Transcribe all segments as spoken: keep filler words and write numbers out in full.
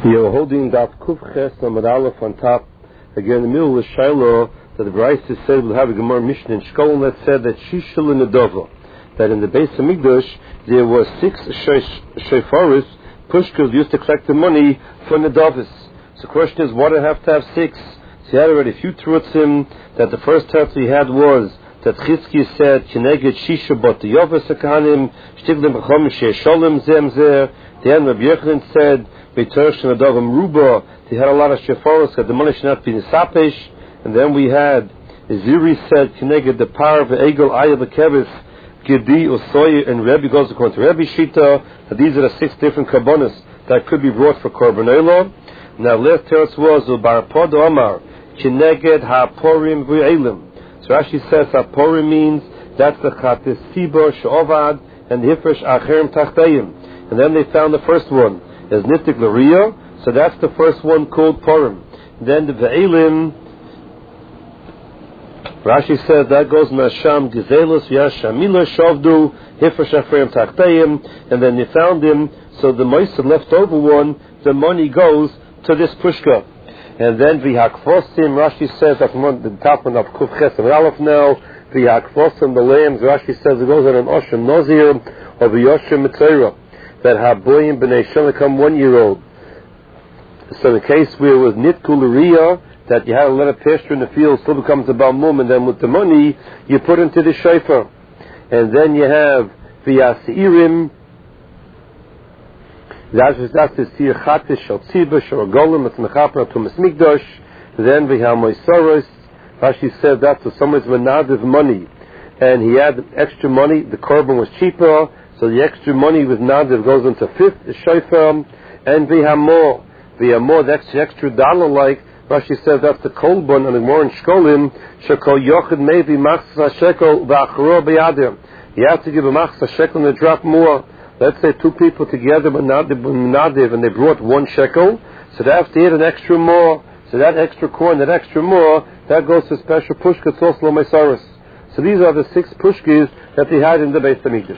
You're holding that Kufches Amud Aleph on top. Again, in the middle of Shiloh, that the Bryce said we'll have a Gemara Mishnah in Shkolin that said that Shishal in the Dovo, that in the base of Migdash there were six Shefaris, Pushkas used to collect the money for Nedavis. So the question is, why do I have to have six? So he had already a few Trutzim, that the first text he had was that Chizki said, Kineged Shisha Bot Yovis Akanim, Shtiglim B'chom She'esholim Zem Zer. Then Rabbi Yochanan said, B'tersh Nadavim Ruba, they had a lot of Shefaros, that the money should not be Nisapesh. And then we had, Ziri said, Kineged the power of the Egel Ayah B'kevis, Gedi Usoy, and Rebbe goes according to Rebbe Shita, that these are the six different Karbonis that could be brought for Korban Olah. Now last teretz was, Ubarapod Omar, Kineged HaPorim V'Elim. So Rashi says HaPorim means, that's the Chatis Sibor She'ovad, and the Hifresh Acherim Tachtayim. And then they found the first one as Nittik L'Riya, so that's the first one called Porim. Then the Ve'elim, Rashi says that goes Masham Gizelus Yashamila Shavdu Hifresh Acherim Tachtayim, and then they found him, so the Moised left over one, the money goes to this Pushka. And then V'Hakfosim, Rashi says, at the top of Kuf Ches and Aleph now, V'Hakfosim, the lambs, Rashi says it goes on an Oshim Nozir, or V'Yoshim Mitzayra, that Haboyim B'nei Shem become one year old. So the case where it was Nitku L'Riya, that you had a lot of pasture in the field, still becomes a Balmum, and then with the money, you put into the Shofar. And then you have V'Yasirim, that's the Sir Chatish Shal Tzibush or Golem, it's Mechapra to Mesmikdosh. Then we have Moisaros. Rashi said that's for someone's Menadiv money, and he had extra money. The korban was cheaper, so the extra money with Nadiv goes into fifth Shofar. And we have more, we have more. That's the extra dollar. Like Rashi said, that's the Kolbon and the more in Shkolim. Shekol Yochid maybe Machzah Shekel V'Achro Beyadim. You have to give a Machzah Shekel and a drop more. Let's say two people together, but Nadiv, and they brought one shekel, so they have to add an extra more. So that extra coin, that extra more, that goes to special pushkas, also Maisaris. So these are the six pushkas that they had in the Beis Hamikdash.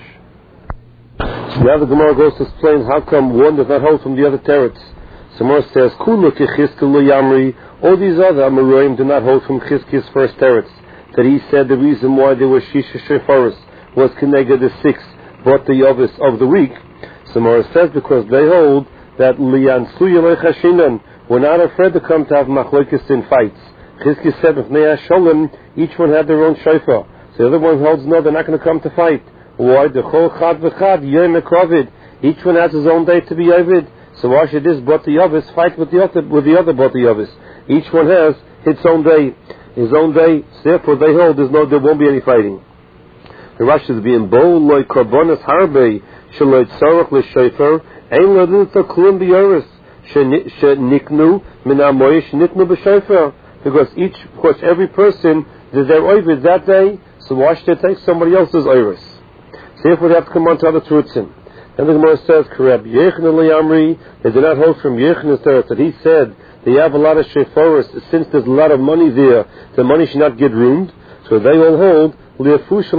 So now the Gemara goes to explain how come one does not hold from the other teretz. So Gemara says, Kulu ki Chizkiya lo Yamri, all these other Amoraim do not hold from Chizkiya's first teretz. That he said the reason why there were Shisha Shefaris was connected to six, brought the Yovis of the week. So Mora says because they hold that Liyan Suya Lechashinan, we're not afraid to come to have machlokes in fights. Chizkiya said if Nea Sholem, each one had their own shofar. So the other one holds no, they're not going to come to fight. Why? The Chol Chad V'Chad Yom Ekrovid. Each one has his own day to be Ovid. So why should this brought the Yovis fight with the other with the other brought the Yovis? Each one has its own day, his own day. So therefore they hold there's no there won't be any fighting. The Rashi is being bold like Karbonas Harbe Shalot Sarach LeShofar Ein Ladut Klum B'Yoris Sheniknu Min Amoyish Niknu B'Shofar, because each, of course, every person did their oivid that day. So why should they take somebody else's oiris? So if we have to come on to other truths. And the Gemara says, Karab Yechon L'Yamri, they did not hold from Yechon's teretz that he said they have a lot of shefaros. Since there's a lot of money there, the money should not get ruined. So they all hold. We're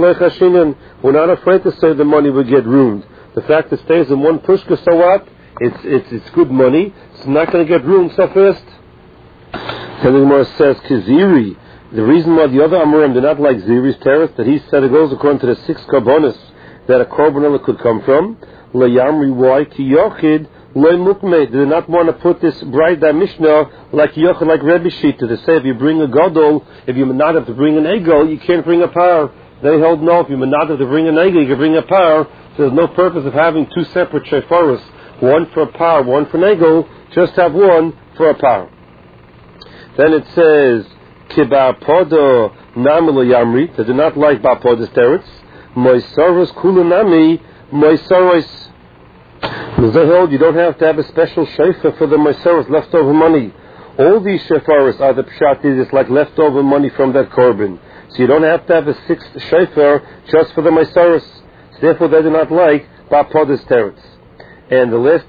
not afraid to say the money will get ruined. The fact it stays in one pushka, so what? It's it's it's good money. It's not going to get ruined so fast. Then the Gemara says, Kiziri. The reason why the other Amorim did not like Ziri's teretz, that he said it goes according to the six karbonis that a korban olah could come from. LeYamri, why? Ki Yochid Lo Mukmei. They did not want to put this bright Mishnah like Yochid, like Rebbe Shita, to say if you bring a Gadol, if you not have to bring an Egel, you can't bring a par. They hold no, if you not have to bring an Egel, you can bring a par. So there's no purpose of having two separate Shefaros, one for a par, one for an Egel, just have one for a par. Then it says, Kiba Podo Namil Yamri, they do not like Ba Podo's teretz. Moisaros Kulunami, Moisaros. They hold you don't have to have a special shofar for the Moisaros leftover money. All these shefaros are the pshat, it's like leftover money from that korban. So you don't have to have a sixth shofar just for the Moisaros. So therefore they do not like Ba Podo's teretz. And the last,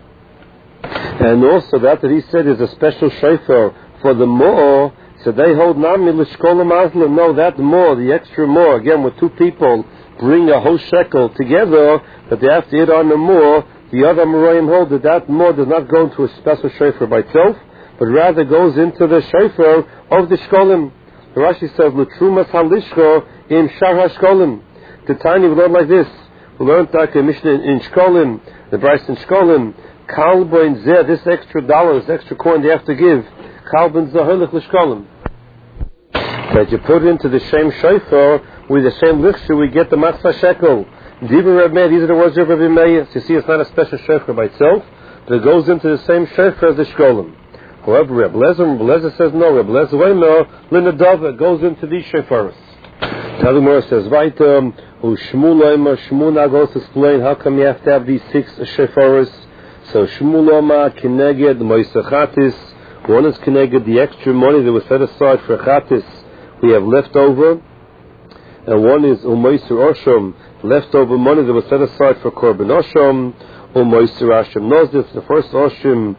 and also that that he said is a special shofar for the more. So they hold nami l'shkola mazla. No, that more, the extra more, again with two people bring a whole shekel together, but they have to eat on the more The other Amoraim hold that that more does not go into a special shofar by itself, but rather goes into the shofar of the shkolim. The Rashi says, L'trumas halishcho in shar hashkolim. The tiny we learn like this. We learned that the Mishnah in shkolim, the Bryce in shkolim, kalboin zeh, this extra dollar, this extra coin they have to give, kalboin zeh holich l'shkolim. That you put into the same shofar with the same lichshu, we get the matzah shekel. Dibur Reb Meir, these are the words of Rabbi Meir. So you see, it's not a special shofar by itself, but it goes into the same shofar as the shkolim. However, Reb Lezer, Reb Lezer says no. Reb Lezer, wait a minute, linadava goes into these shofaris. Now the Gemara says, Vaitam, Ushmul Omer, Shmuel now goes to explain how come you have to have these six shofaris. So Shmuel Omer, Kineged, Moiseh Chatis. One is Kineged, the extra money that was set aside for Chatis, we have left over. And one is Umoiseh Osham, leftover money that was set aside for Korban Osham. Umoiseh Asham Nozif, the first Osham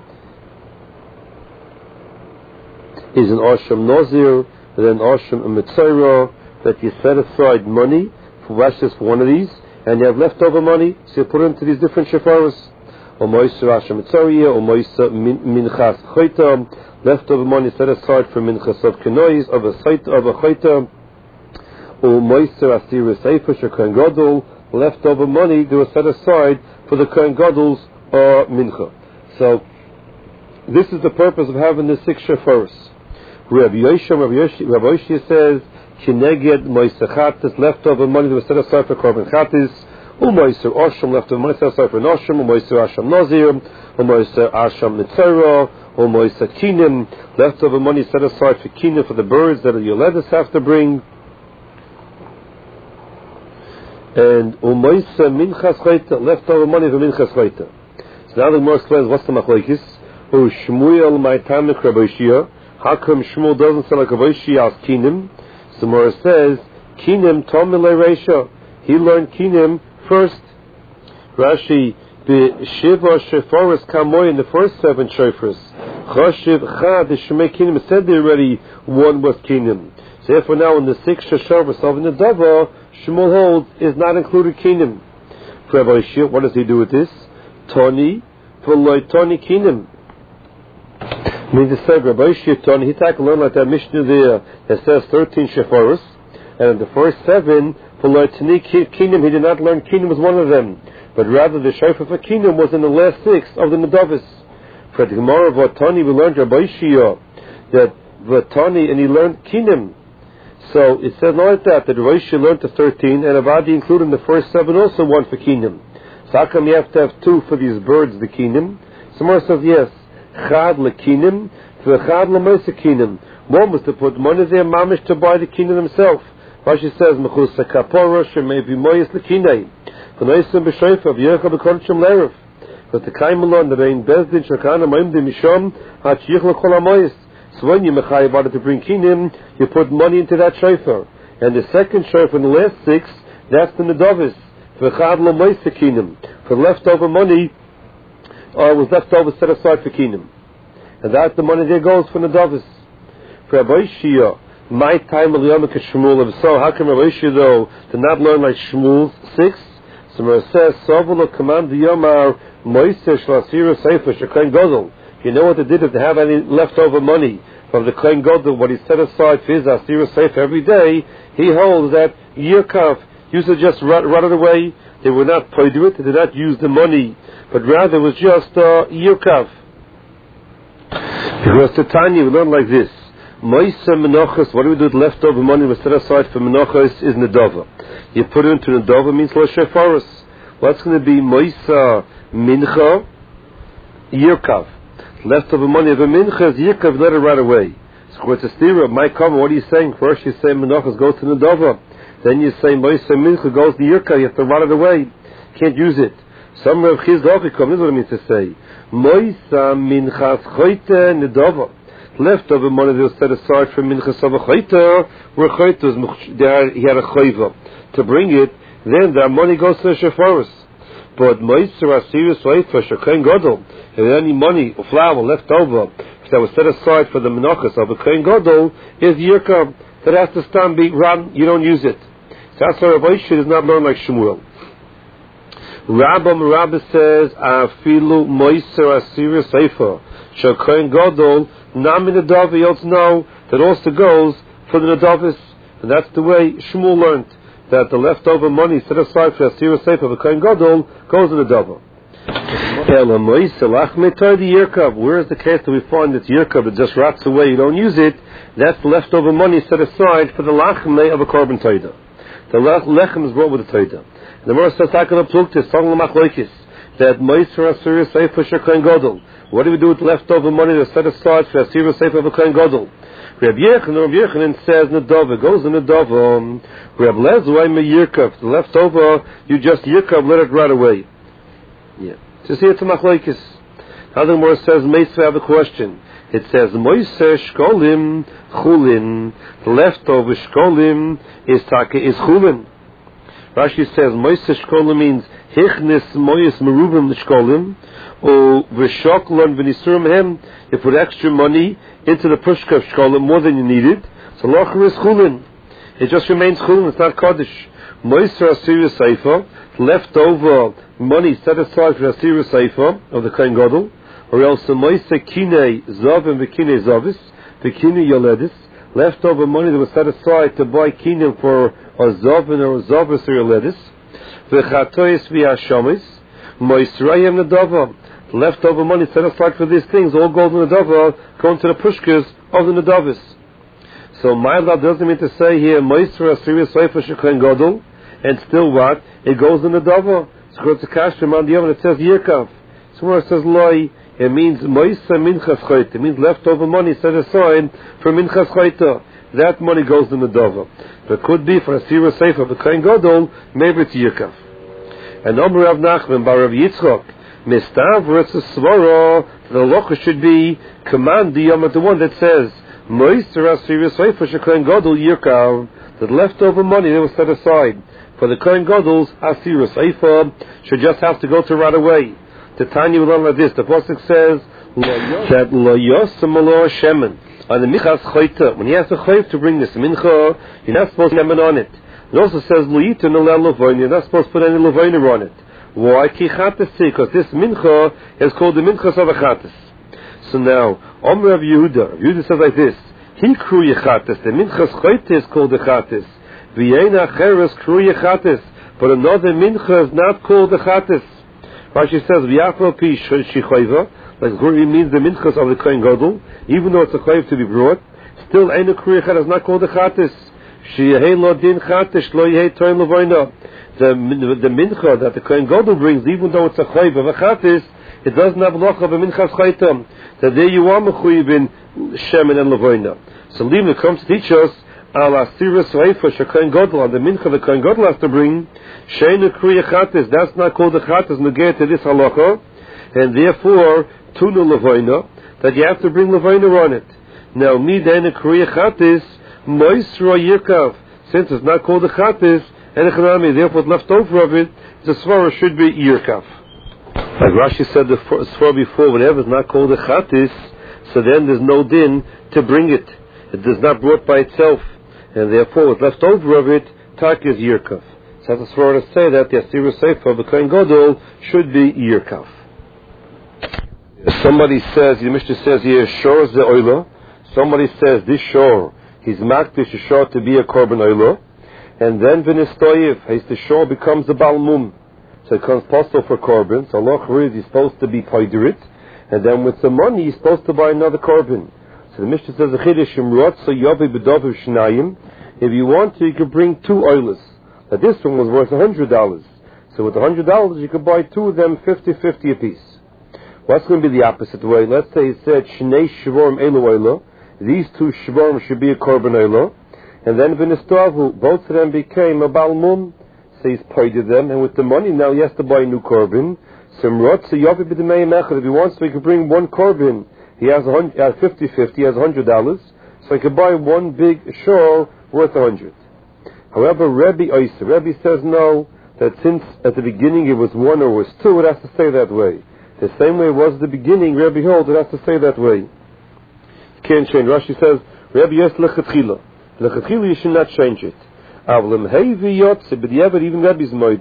is an Osham Nozir, and then Osham Mitzayra, that you set aside money for Rashis for one of these, and you have leftover money, so you put it into these different shefaras. Or Moiseh Osham Mitzayra, or Moiseh Minchas Choyta, leftover money set aside for Minchas of Kenois, of a Sait of a Choyta, or Moiseh Asir Seifish, or Kohen Gadol, leftover money that was set aside for the Kohen Gadol's or Mincha. So, this is the purpose of having the six shefaras. Rabbi Yosha, Rabbi Yosha says, Kineged Moiseh Chatis, leftover money that was set aside for Korban Chatis, Umoiseh Osham, leftover money set aside for Nosham, Umoiseh Asham Nazir, Umoiseh Asham Nitzara, Umoiseh Kinim, leftover money set aside for Kinim, for the birds that your letters have to bring, and Umoiseh Minchas Chayta, leftover money for Minchas Chayta. So now the Gemara explains what's the machlokes. Ushmuel Maitamik Rabbi Shia. How come Shmuel doesn't say like Rabbi Shia as Kinim? So Gemara says, Kinim Tomile Reisha. He learned Kinim first. Rashi, the Shiva Shefaris Kamoy in the first seven shofars. Choshev Chad, the Shemei Kinim said there already one was Kinim. So therefore now in the six shofars of the Dava, Shmuel holds is not included Kinim. For Rabbi Shia, what does he do with this? Toni, V'loi Toni Kinim. Means to say, Rabbi Shia Toni, he take a learn like that Mishnah there that says thirteen shefaros, and in the first seven, V'loi Toni Kinim, he did not learn Kinim was one of them, but rather the shofar for Kinim was in the last six of the Nedavis. For the Gemara of Vatani, we learned Rabbi Shia that Vatani, and he learned Kinim. So it says not like that, that Rabbi Shia learned the thirteen, and Avadi included in the first seven also one for Kinim. So how come you have to have two for these birds, the Kinim? Somewhere says yes, Chad lekinim, v'chad lemoiseh kinim. One was to put money there, mamish, to buy the kinim himself. Rashi says, mechus kapora shemei v'moyes lekinei. V'noisem b'shoifa v'yecha b'kodshim le'eref. But the kaimelon, the rein bezdin shakana ma'im de mishom, ha'chiyich l'kol ha'moyes. So when you mechai about it to bring kinim, you put money into that shofar. And the second shofar in the last six, that's the nedavis. V'chad lemoiseh kinim. For leftover money, or was left over set aside for Kinim. And that's the money there goes for Nedavis. For Rabbi Shia, my time of Yomik Shmuel, if so, how come Rabbi Shia though to not learn like Shmuel's six? So Rabbi says, Sovolo command the Yomar, Moiseh Shlasira Sefer, Shekain Godel. You know what they did if they have any leftover money from the Kain Godel, what he set aside for his Asira Sefer every day, he holds that Yirkav used to just run, run it away. They were not paid to it, they did not use the money, but rather it was just uh, Yirkav. Because the Tanya, we learn like this. Moiseh Menachos, what do we do with leftover money was set aside for Menachos is Nedava. You put it into Nedava means Lo Shefaros. What's going to be Moiseh Mincha Yirkav? Leftover money of a Mincha is Yirkav, let it right away. So it's a stira, my comment, what are you saying? First you say Menachos goes to Nedava. Then you say Moiseh Mincha goes to Yirkav, you have to run it away. Can't use it. Some Rav Chizda come, this is what it means to say. Moiseh Minchas Choyte Nedava. Leftover money that was set aside for Minchas of a Choyte, where Choyte was, he had a Choyva. To bring it, then the money goes to the Shefaros. But Moiseh Asir Soifa Shekain Godel, if any money or flour left over that was set aside for the Menachos of a Kain Godel, is Yirkav. That has to stand be run, you don't use it. So that's why Rabbi Shia does not learn like Shmuel. Rabba Rabba says, Afilu Moiser Asira Seifa, Shokoin Godol, Nami Nadav, you also know that also goes for the Nadavis. And that's the way Shmuel learned, that the leftover money set aside for Asira Seifa, the Kohen Godol, goes in the Dava. Where is the case that we find that Yerkab, it just rots away, you don't use it? That's leftover money set aside for the Lachme of a Korban Toida. The Lechem is brought with the Toida. The Gemara says, Hakana Pluktis, Song Lamachloikis, that Moiser Asira Seifa Shekoin Godol. What do we do with leftover money that's set aside for Asira Seifa of a Kohen Godol? Reb Yechanan, Reb Yechanan says Nadava, goes in Nadava. Reb Lezway me Yerkab, the leftover, you just Yerkab, let it right away. Yeah. So see, it's a Machloikis. How the Gemara says, Meisvei have a question. It says, Moiser Shkolim Chulin. The leftover Shkolim is Taka, is Chulin. Rashi says, Moiser Shkolim means, Hichnis Mois Merubim Shkolim, or Vishoklon Venisurim Hem, you put extra money into the Pushka of Shkolim, more than you needed. So Locher is Chulin. It just remains Chulin, it's not Kaddish. Moiser Asira Seifa, leftover money set aside for Asira Seifa of the Kohen Gadol, or else the Moiser Kinei Zav and the Kinei Zavis, the Kinei Yoledis, leftover money that was set aside to buy Kinei for a Zavin or a Zavis or Yoledis, the Chatois V'Hashamis, Moiserayim Nadava, leftover money set aside for these things, all gold in Nadava, going to the Pushkas of the Nadavis. So my love doesn't mean to say here Moiser Asira Seifa Shekoin Gadol, and still what? It goes in the Dava. So it's a Kashim on the other, it says Yirkav. Somewhere it says Loi, it means Moisa Minchas Chayta. It means leftover money set aside for Minchas Chayta. That money goes in the Dava. But it could be for Asira Seifa, the Kohen Gadol, maybe it's Yirkav. And Omer Rav Nachman, by Rav Yitzchok, Mistav, where it's a Svara, the Locha should be command the Yom, the one that says, Moisa Asira Seifa, Shekoin Gadol, Yirkav, that leftover money that was set aside for the Kohen Gadol's Asira Seifa should just have to go to right away. The Tanya will learn like this. The Pasuk says that Lo Yosem Lo Shemen on the Michas Chayta. When he has a chayv to bring this mincha, you're not supposed to put Shemen on it. It also says Lo Yitin Lo Levoin. You're not supposed to put any Levoiner on it. Why? Ki Chatas? Because this mincha is called the minchas of a Chatas. So now, Omer of Yehuda. Yehuda says like this: He kru Yechatas. The minchas Chayta is called the Chatas. V'yena cheres kru Yechatas. But another mincha is not called the Chatas. Rashi says, V'yafro pi shichayva, like it means the minchas of the Kohen Gadol, even though it's a chayv to be brought, still Eina Kru Yechatas is not called the Chatas. Sheyehei lo din Chatas, lo yehei toin levoina. The the mincha that the Kohen Gadol brings, even though it's a chayv of a Chatas, it doesn't have loch of a minchas chaytam. That there you are mechuyev in shemen and levoina. So Limna comes to teach us, Al Asira Seifa Shekoin Gadol, on the mincha the Kohen Gadol has to bring, Sheinu Kru Yechatas, that's not called the Chatas, negate to this halacha, and therefore, Tunu Levoina, that you have to bring Levoina on it. Now, Midaina Kru Yechatas, Moisra Yirkav, since it's not called the Chatas, and the Chanami, therefore, left over of it, the Svara should be Yirkav. Like Rashi said the Svara before, whenever it's not called the Chatas, so then there's no din to bring it. It is not brought by itself. And therefore, what's left over of it, tak is Yirkav. So that's for to say that the Asira Seifa of the Kohen Gadol should be Yirkav. Somebody says, the Mishnah says here, Shor is the Oila. Somebody says, this Shor, he's makdish a Shor to be a Korban Oila. And then V'nistoyev, the Shor becomes the Balmum. So it becomes possible for Korban. So Allah is he's supposed to be Paidirit. And then with the money, he's supposed to buy another Korban. So the Mishnah says, if you want to, you could bring two oilers. Now this one was worth one hundred dollars. So with one hundred dollars, you could buy two of them fifty-fifty apiece. What's going to be the opposite way? Let's say it said, Shnei Shvorim Elu Oila. These two Shvorim should be a Korban Oila. And then V'nistavu, both of them became a Balmum. So he's paid them. And with the money, now he has to buy a new Korban. So if he wants to, he could bring one Korban. He has fifty-fifty, he has one hundred dollars, so he could buy one big shor worth one hundred. However, Rebbe Oisa, Rebbe says no, that since at the beginning it was one or was two, it has to stay that way. The same way it was at the beginning, Rebbe holds, it has to stay that way. You can't change. Rashi says, Rebbe yes lechatchila. Lechatchila you should not change it. Avlim heivi yotze, but yeah, but even Rebbe's moida,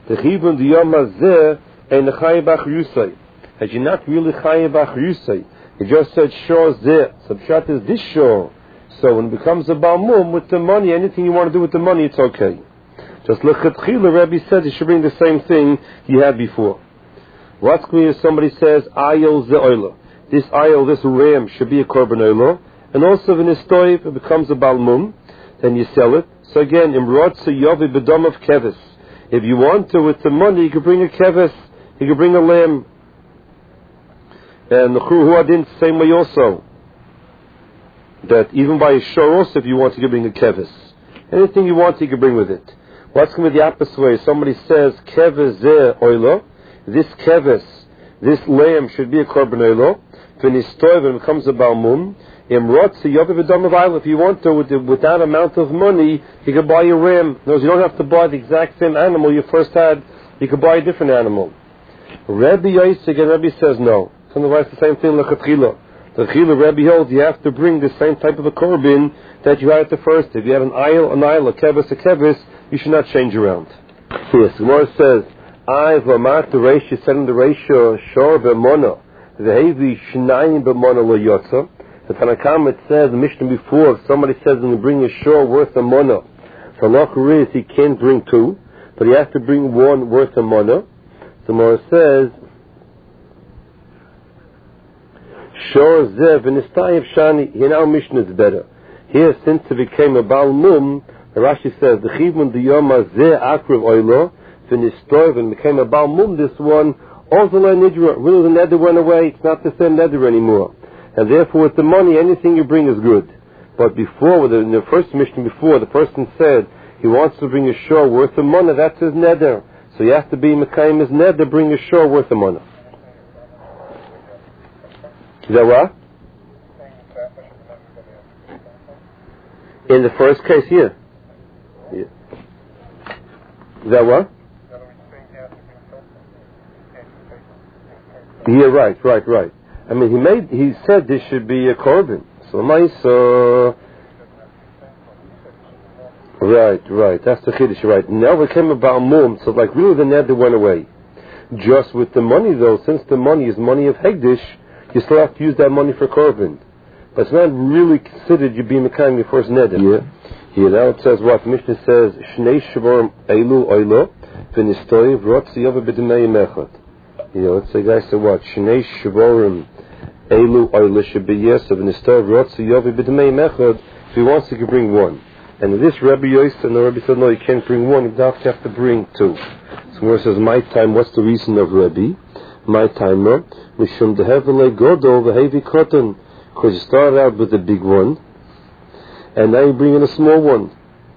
The chivun the yom hazeh and the chayev b'achriyusay. Had you not really chayev b'achriyusay? You just said shor zeh. So pshat is this shor. So when it becomes a balmum with the money, anything you want to do with the money, it's okay. Just lechatchila, Rabbi said you should bring the same thing you had before. What's clear is somebody says ayil ze oila. This ayil, this ram, should be a korban oila, and also when it's toiv, it becomes a balmum. Then you sell it. So again, imrotze yovi bedom of kevis. If you want to with the money, you could bring a kevis, you could bring a lamb. And the Chur didn't the same way also. That even by a shor also, if you want, you can bring a kevis. Anything you want, you can bring with it. What's going to be the opposite way? Somebody says kevis zeh oilo. This kevis, this lamb should be a korban oilo. When it's toiv and becomes a balmum, imrotze yovi bedom of ayil. If you want to, with, the, with that amount of money, you can buy a ram. No, you don't have to buy the exact same animal you first had. You can buy a different animal. Rabbi Yosef again, Rabbi says no. So the same thing lechatchila. The chila Rabbi holds you have to bring the same type of a korban that you had at the first. If you had an ayil, an ayil, a kevis, a kevis, you should not change around. Yes, Gemara says, I v'amat the ratio, said in the ratio, shor b'mona, v'hevi shnayim b'mona lo yotza. The Tanakam, it says, the Mishnah before, if somebody says, I'm going to bring a shor worth a mona, so Allah is, he can't bring two, but he has to bring one worth a mona. The Gemara says, shor zev v'nistayev shani. Here now Mishnah is better. Here, since it became a balmum, the Rashi says the chivun the yom hazeh akriv oilo v'nistoyev and became a balmum. This one also la nidra. Really, the neder went away. It's not the same neder anymore, and therefore with the money, anything you bring is good. But before, with the, in the first Mishnah before, the person said he wants to bring a shor worth of money. That's his neder. So you have to be mekayim his neder, bring a shor worth of money. Is that what? In the first case, here. Yeah. Is that what? Yeah, right, right, right. I mean, he made, he said this should be a korban. So, Maisa. Right, right. That's the chiddush, right. Now it came about mum, so like really the neder went away. Just with the money though, since the money is money of hegdish, you still have to use that money for korban. But it's not really considered you being the kind of your first neder. Yeah. Here now it says what? Mishnah says, Shnei Shavorim Eilu Oilo, V'nistoyev Rotzi Yova B'demei Mechad. You know, let's say guys say what? Shnei Shavorim Eilu Oilo should be yes, V'nistoyev Rotzi Yova B'demei Mechad. If he wants, he can bring one. And in this Rabbi Yosef, and the Rabbi said, no, you can't bring one, you have to bring two. So where it says, my time, what's the reason of Rabbi? My timer, Mishum Dehevele Godo V'hevi Koton. Because you started out with a big one, and now you bring in a small one.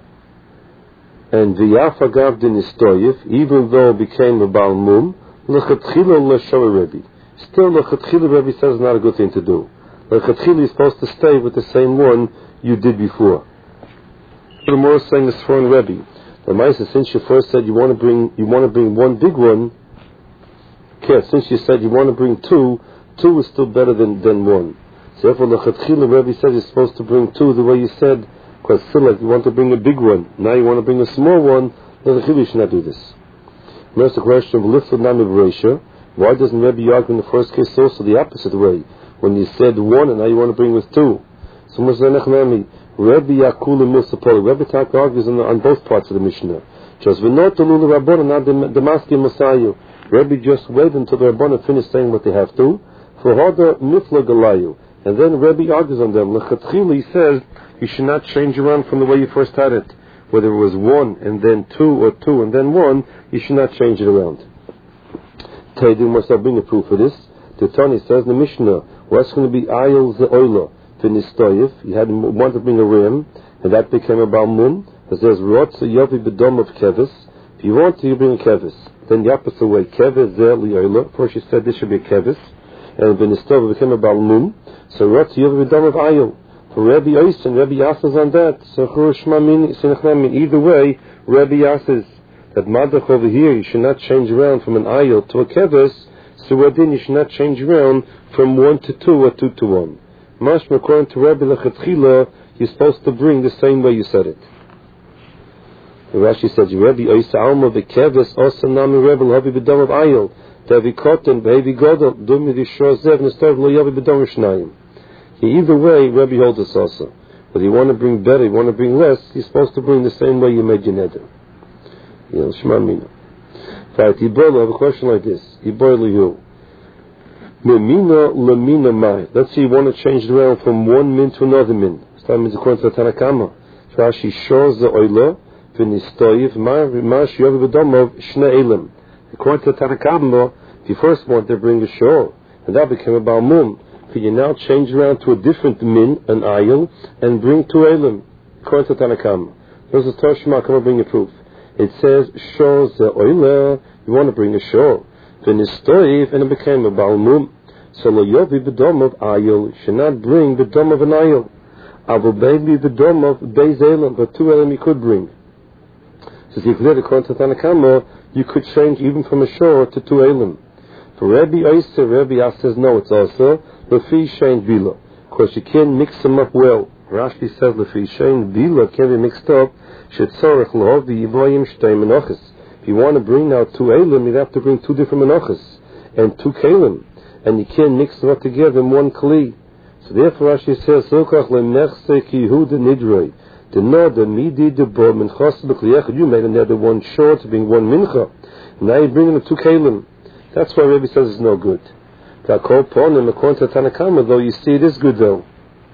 And V'yafa Gav Dinistoyev, even though it became a Balmum, L'chatchila L'shor Rebbe. Still, L'chatchila Rebbe says it's not a good thing to do. L'chatchila you're supposed to stay with the same one you did before. The more saying this for Rebbe. The Maisa, since you first said you want to bring, you want to bring one big one, okay, since you said you want to bring two, two is still better than, than one. So therefore, the Chatchila Rebbe says you're supposed to bring two the way you said, because still like you want to bring a big one, now you want to bring a small one, then the Chatchila should not do this. There's the question of Lifted Nami Bereisha. Why doesn't Rebbe argue in the first case also the opposite way? When you said one and now you want to bring with two. So Rebbe Yakul and Milsapoli. Rebbe Tak argues on, on both parts of the Mishnah. Just V'not Lulu Rabbana, not the Damaski Masayu. Rebbe just wait until the Rabbana finish saying what they have to. For Hoda Mifla Galayu. And then Rebbe argues on them. L'chatchila, he says, you should not change around from the way you first had it. Whether it was one and then two or two and then one, you should not change it around. Teidu must have bring a proof for this. The Tani says in the Mishnah, what's going to be Ayil Ze'oila V'nistoyev? You had wanted to bring a ram, and that became a Balmum. It says, Rotz Yovi B'dom of Kevis. If you want to, you bring a Kevis. Then the opposite way, Kevis Ze'oila. First you said this should be a Kevis. And V'nistoyev became a Balmum. So Rotz Yovi B'dom of Ayil. For Rabbi Yosef and Rabbi Yasses on that. So either way, Rabbi Yasses that Madach over here you should not change around from an ayil to a kevis. So then you should not change around from one to two or two to one. Mashma, according to Rabbi Lechatchila, you're supposed to bring the same way you said it. Rashi says, Rebbe Oisa Alma Bekeves Osa Nami Rebbe L'Havi B'Dom of Ayil Devi Koten Behevi Godel Dumi V'Shor Zev Nestor L'Yavi B'Dom Shnayim. Either way, Rebbe holds us also. Whether you want to bring better, you want to bring less, you're supposed to bring the same way you made your neder. You know, Shema Mina. Right, Yiboil, I have a question like this. Yiboil Lihu. Memina Lemina Mai. Let's say you want to change it around from one min to another min. That means according to the Tanakama. Rashi shows the oila. According to the Tanakama, if you first want to bring a shor, and that became a balmum, could you now change around to a different min, an ayil, and bring two elim? According to the Tanakama. There's a Toshma, come and bring a proof. It says, shows the oila, you want to bring a shor. V'nistoiv, and it became a balmum. So lo yovi b'dom of ayil, you should not bring the dom of an ayil. Avu baby the dom of beis elim, but two elim you could bring. So if you could, according to Tanakama, you could change even from a shor to two elim. For Rebbe Oisa, Rebbe Yas says no, it's also lefi shein bila. Of course, you can't mix them up well. Rashi says lefi shein bila can be mixed up. Shetzorech lohavi yivoyim shtei menachos. If you want to bring now two elim, you'd have to bring two different menachos and two kelim, and you can't mix them up together in one kli. So therefore, Rashi says Sokach lemechse ki Yehuda nidrei. The neder midi de bo minchas b'kliyech. You made another one short to bring one mincha. Now you're bringing the two kelim. That's why Rebbe says it's no good. According to Tanakama, though, you see it is good though.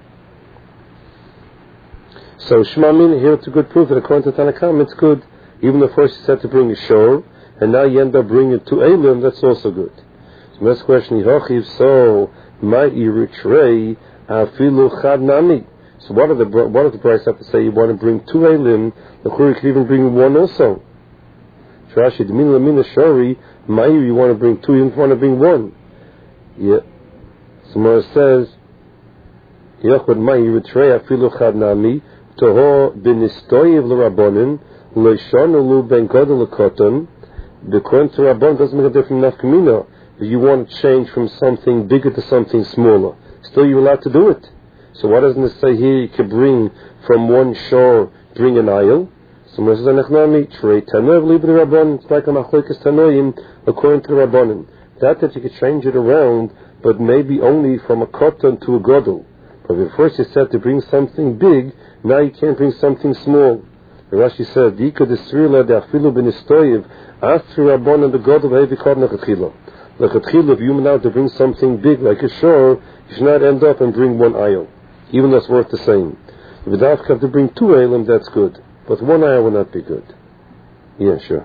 So Shema Min, here it's a good proof that according to Tanakama it's good. Even though first you said to bring a shor, and now you end up bringing two elim, that's also good. So next question, so my iritrei afilu chad nami. So what are the what does the price have to say? You want to bring two elim, the Churi could even bring one also. Rashi, the min lamina shori, mayu you want to bring two, you want to bring one. Yeah. Somewhere says, Yachod mayu retrei afilu chad nami, toho benistoyev l'rabonin, leishonu ben godel l'koton. The Kohen to Rabbon doesn't make a difference in nafkamina. If you want to change from something bigger to something smaller, still you're allowed to do it. So what doesn't it say here? You can bring from one shore, bring an aisle. Somewhere says Anachnami, Trei Tanov, Libre Rabban. It's like a Machlokas Tanoim, according to the Rabbanim. That that you could change it around, but maybe only from a cotton to a godel. But if first you said to bring something big, now you can't bring something small. The Rashi said, Dika desrila de afilu benistoyev, astri Rabban and the godel heavy kod nechatchila. Nechatchila, if you now to bring something big like a shore, you should not end up and bring one aisle. Even though it's worth the same. If you have to bring two elim, that's good. But one ayah will not be good. Yeah, sure.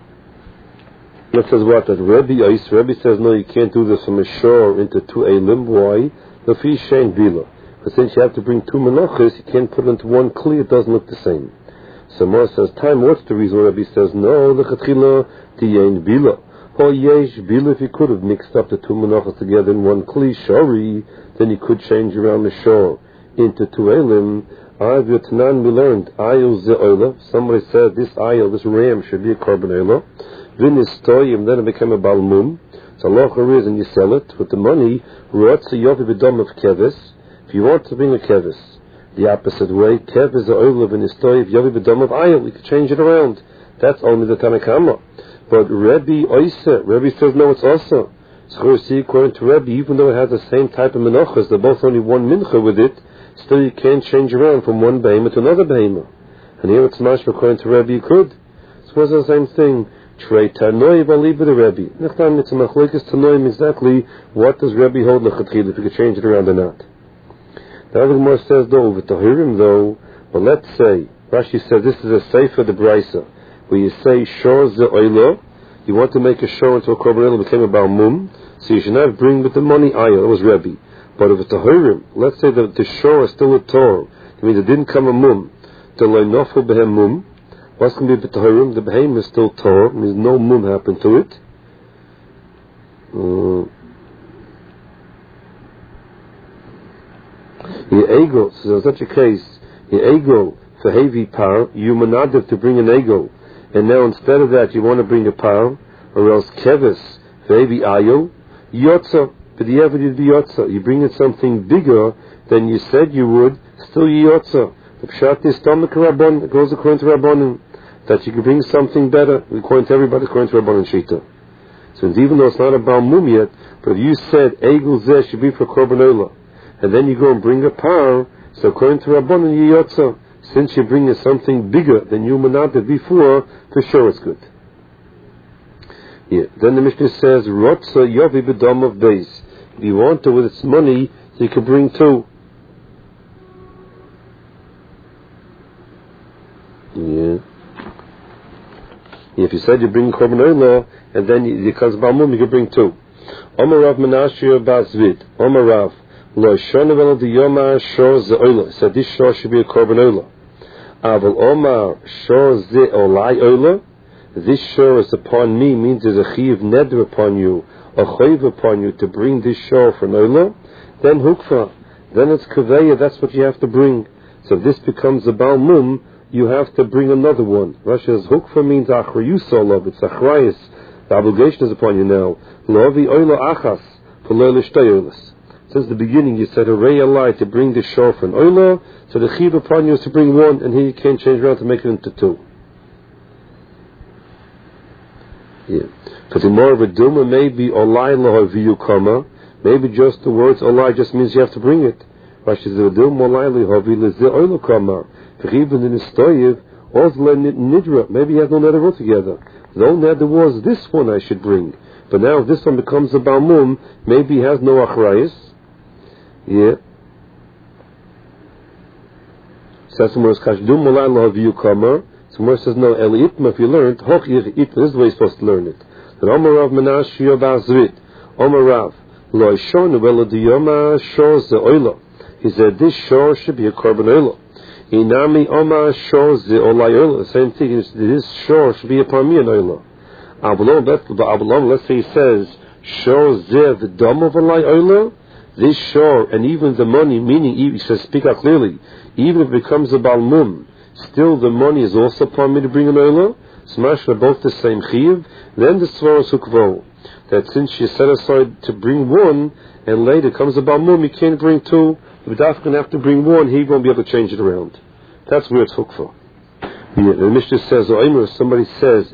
That says what? That Rebbe Ois, Rebbe says, no, you can't do this from a shore into two elim. Why? The fi shein bila. But since you have to bring two menachos, you can't put it into one kli, it doesn't look the same. So Mar says, time, what's the reason Rebbe says, no, the chatchila tiyein bila. Oh, yesh bila, if you could have mixed up the two menachos together in one kli, shori, then you could change around the shore into two elim. I've Tanan we learned ayil ze oila. Somebody said this ayil, this ram should be a korban oila. Vinistoyim, then it became a balmum. So Allah is and you sell it with the money. Rotze yovi b'dom of kevis. If you want to bring a kevis the opposite way, kevis the oila vinistoyim yovi b'dom of ayil. You can change it around. That's only the Tanakama. But Rebbe Oisa, Rebbe says no, it's also. So you see, according to Rebbe, even though it has the same type of menachos, they're both only one mincha with it. Still, you can't change around from one behemoth to another behemoth. And here it's mashma, according to Rebbe, you could. So what's the same thing? Trei Tanoi b'ali b'the Rebbe. Next time it's a machlokes Tanoim exactly what does Rebbe hold l'chatchila, if you could change it around or not. The other Gemara says though, v'tahirim though, but let's say, Rashi says this is a sefer de Braisa, where you say shor ze oila, you want to make a shor into a korban oila, became a balmum, so you should not bring with the money ayah, it was Rebbe. But if it's a hirim, let's say that the shore is still a tor, it means it didn't come a mum. The loinofu behem mum. What's going to be the hirim? The behem is still tor, it means no mum happened to it. Ye'ego, so in such a case, ye'ego for heavy par, you manadav to bring an ego, and now instead of that you want to bring a par, or else kevis for heavy ayo, yotza. But the evidence be yotza. You bring in something bigger than you said you would, still yotza. The pshat is stomach rabban, it goes according to rabbanim. that you can bring something better, according to everybody, according to Rabbanan Shita. So even though it's not a Baal Mum yet, but if you said Egel Zeh should be for Korban Olah, and then you go and bring a par, so according to Rabbanan Yiyotza, since you're bringing something bigger than you manaded before, for sure it's good. Yeah. Then the Mishnah says, Rotza Yovi B'dom of Beis. If you want to, with its money, you can bring two. Yeah. If you said you bring Korban Olah, and then it comes Baal Mum, you can bring two. Omer Rav Menashe Bar Zvid. Omer Rav. Lo Shona Velo Diyoma Shor Ze Olah. So this shor should be a Korban Olah. Aval Omar Shor Ze Olai Olah. This shor is upon me, means there's a chiv neder upon you, a chayv upon you to bring this shor for an Olah. Then hukfa. Then it's kaveya, that's what you have to bring. So if this becomes a Baal Mum, you have to bring another one. Rashi says hukfa means achrayus olav, it's achrayus. The obligation is upon you now. Lovi oila achas, for loila shtei oilas. Since the beginning you said array alai to bring the shor for an oila, so the chiv upon you is to bring one, and here you can't change around to make it into two. Yeah. Because more of a duma maybe olai lahaviyu kama, maybe just the words olai just means you have to bring it. Rashi says duma olai lahavi leze oila kama. Even in his stoyev, ozle nidra, maybe he has no neder altogether. The only neder was this one I should bring. But now if this one becomes a Baal Mum, maybe he has no achrayus. Yeah. Says somewhere, Kashdum Molai Lahaviyu Kamar. Somewhere says, no, Eli Itma, if you learned, Hoch Yich Itma, this is the way you're supposed to learn it. That Omer Rav Menashe Bar Zvid. Omer Rav. Lo Ishon Velo Diyoma Shor Ze Oila. He said, this shor should be a Korban Olah. Inami Omar Shor Ze Olai Oila. The same thing, this shor should be upon me an Oila. Abalom, let's say he says, Shor Ze the Dom of Olai Oila. This shor, and even the money, meaning, he says, speak out clearly, even if it becomes a Baal Mum, still the money is also upon me to bring an Oila. Smash are both the same chiv. Then the Svaros Hukvo, that since you set aside to bring one, and later comes a Baal Mum, you can't bring two. If Daf's going to have to bring one, he won't be able to change it around. That's where it's Hukvo. Yeah, the Mishnah says, or somebody says,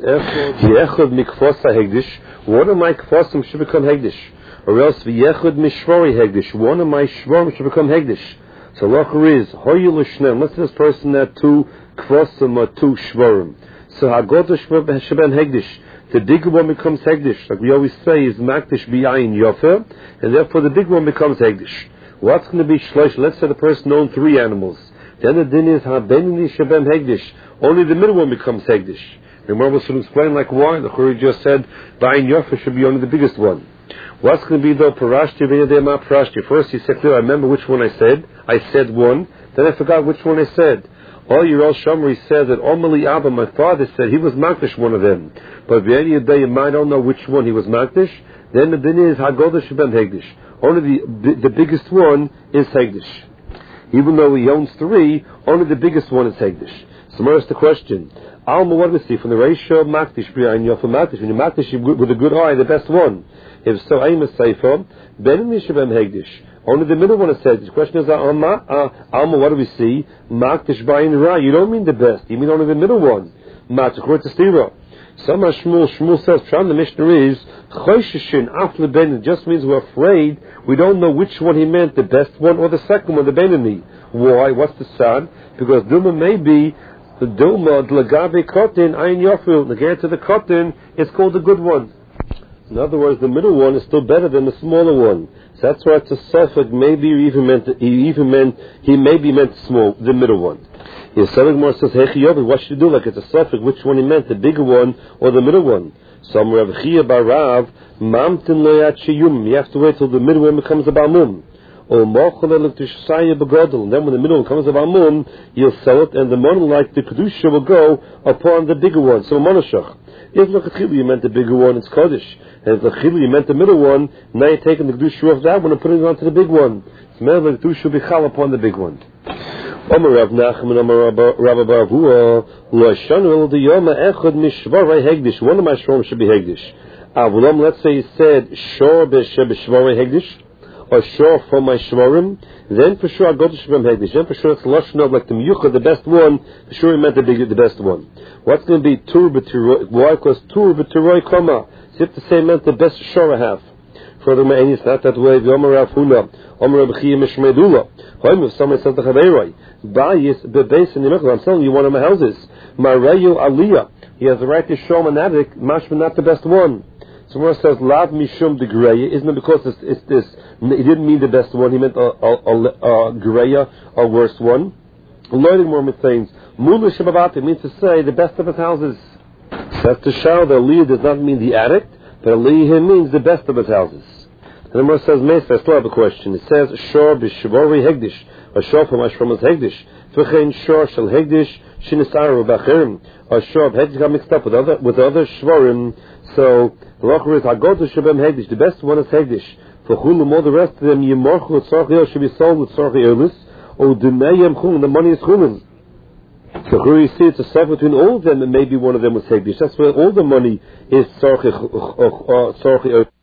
one of my kfosim should become Hegdish. Or else, v'yechud mishvari Hegdish, one of my shvarim should become Hegdish. So Lacher is, hoyu l'shnem, let's say this person had two kfosim or two shvarim. So hagodah sheben Hegdish. The bigger one becomes Hegdish. Like we always say, is makdish b'ayin yofer, and therefore the big one becomes Hegdish. What's going to be shlosh? Let's say the person owned three animals. Then the din is habenini sheben Hegdish. Only the middle one becomes Hegdish. Remember, we'll explain like why. The Churi just said, b'ayin yofer should be only the biggest one. What's going to be though? Parashti v'yadema parashti. First he said clear, I remember which one I said. I said one. Then I forgot which one I said. All Yerel Shomri said that Omali Abba, my father, said he was Makdish one of them. But the end of the day, you might don't know which one he was Makdish. Then the din is Hagodah Sheben Hegdish. Only the the biggest one is Hegdish. Even though he owns three, only the biggest one is Hegdish. So where's the question? Alma, what do we see? From the ratio of Makdish, and you're from Makdish. When you're Makdish with a good eye, the best one. If so, I'm a Sefer, Ben Mishabem Hegdish. Only the middle one is said. The question is, Alma, uh, Alma, what do we see? Makdish Bayin Ra. You don't mean the best. You mean only the middle one. Matzachur Testira. Some Shmuel, Shmuel says, Tran the Mishnah is, Choshishin Afle Ben. It just means we're afraid. We don't know which one he meant, the best one or the second one, the Benini. Why? What's the son? Because Duma may be the Duma, Dlagabe Kotin, Ayin Yofil. Again to the Kotin, it's called the good one. In other words, the middle one is still better than the smaller one. So that's why it's a suffix. Maybe he even meant he even meant he maybe meant small, the middle one. Yes, Seligmar says, "Hechiyobi, what should you do? Like it's a suffix. Which one he meant, the bigger one or the middle one?" Some Rav Chia Barav, Mamtin loyat sheyum. You have to wait till the middle one becomes a balmum. Or mochel l'tishsaya begodel. And then when the middle one comes a balmum, you'll sell it, and the money like the kedusha will go upon the bigger one. So monoshach. If l'chachil you meant the bigger one, it's kodesh. And if l'chachil you meant the middle one, now you're taking the kedusha off that one and putting it onto the big one. It's meant like the kedusha will be chal upon the big one. Omer Rav Nachman, Omer Rav Baravua, Lo Shanu El Diyoma Echad Mishvarei Hegdish. One of my shvarim should be Hegdish. Avulam, let's say he said Shor B'Shvarei Hegdish. or shor from my shvarim, then for sure I go to Shabbat Hegdish. Then for sure it's Lashon like the Miyucha, the best one. For sure he meant the big, the best one. What's going to be Tur b'Tiroi? Why? Because Tur b'Tiroi Kama. As if to say meant the best shor I have. Furthermore, it's not that way. V'Omer Rav Huna, Omer Rav Chia Mishmedula. If somebody says to Chaveroi, Bayis bebeis in the I'm telling you one of my houses. Marayu Aliyah. He has the right to show him an attic. Mashma not the best one. So when it says Lav Mishum de Greya, isn't it because it's, it's this? He didn't mean the best one. He meant a, a, a, a Greya, a worse one. Learning more things. Mula Shabbat, it means to say the best of his houses. That's to show that Aliyah does not mean the attic, but Aliyah means the best of his houses. And the Gemara says, Mesa, I still have a question. It says, Shor b'Shvori Hegdish, a Shor from Ashramas Hegdish. V'chein Shor shel Hegdish, Shinisaru b'Achirim. A Shor of Hegdish got mixed up with other, with other Shvorim. So, the Locher is, I go to Shabbat Hegdish. The best one is Hegdish. For Chulam, all the rest of them, Yimorchu, Tzorchi, should be sold with Tzorchi Elis. Or Dunayim Chulam, the money is Chulam. So here you see it's a sub between all of them, and maybe one of them was Hegdish. That's where all the money is Tzorchi Elis.